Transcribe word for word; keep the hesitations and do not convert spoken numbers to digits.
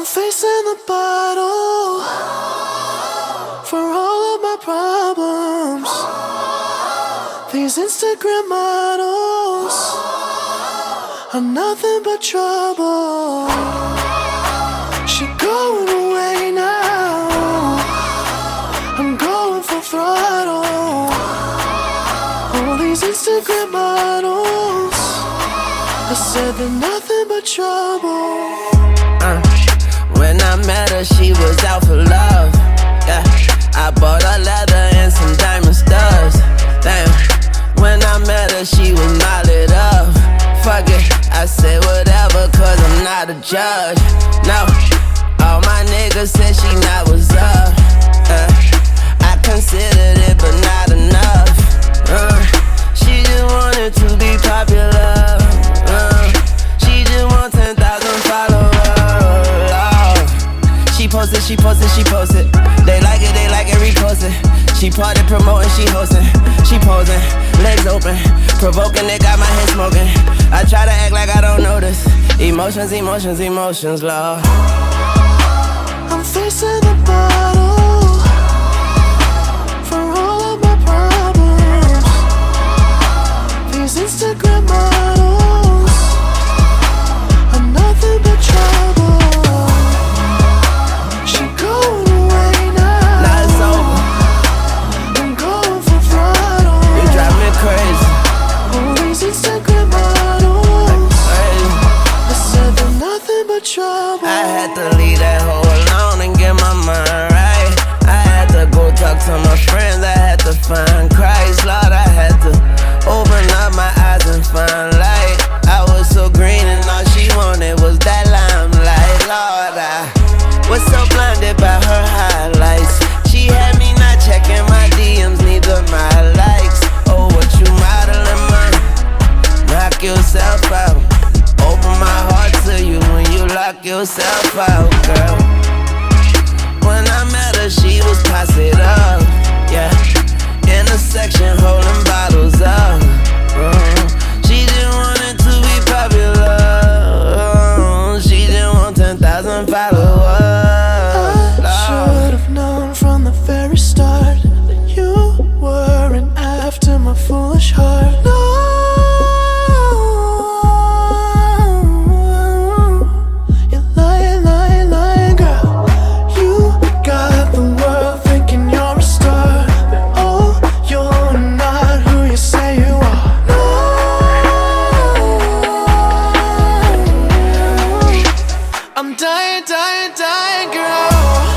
I'm facing the bottle for all of my problems. These Instagram models are nothing but trouble. She going away now, I'm going full throttle. All these Instagram models, I said they're nothing but trouble. uh, When I met her, she was out for love. Yeah, I bought her leather and some diamond studs. Damn, when I met her, she was modded up. Fuck it, I said whatever, cause I'm not a judge. No, all my niggas said she not what's up. uh, I considered it, but not enough. uh, She just wanted to be popular. uh, She just want ten thousand followers. oh. She posted, she posted, she posted. They like it, they like it, repost it. She party promoting, she hosting. She posing, legs open, provoking, it got my head smoking. I try to act like I don't notice. Emotions, emotions, emotions, Lord. I'm facing the bottle for all of my problems. These Instagram models are nothing but trouble. She going away now, Now it's over, I'm going for throttle. you drive me crazy. All these Instagram models, Crazy. I said they're nothing but trouble. I had to leave that hoe alone and get my mind right. I had to go talk to my friends, I had to find Christ. Lord, I had to open up my eyes and find light. I was so green and all she wanted was that limelight. Lord, I was so blinded by her highlights. She had me not checking my D Ms, neither my likes. Oh, what you modeling, man? Knock yourself out. Open my heart to you when you lock yourself out, girl. When I met her, she was posse up, yeah. In the section, holding bottles up. mm. She just wanted to be popular. mm. She just want ten thousand followers. I should have known from the very start that you weren't after my foolish heart. No, you're lying, lying, lying, girl. You got the world thinking you're a star, but oh, you're not who you say you are. No, I'm dying, dying, dying, girl.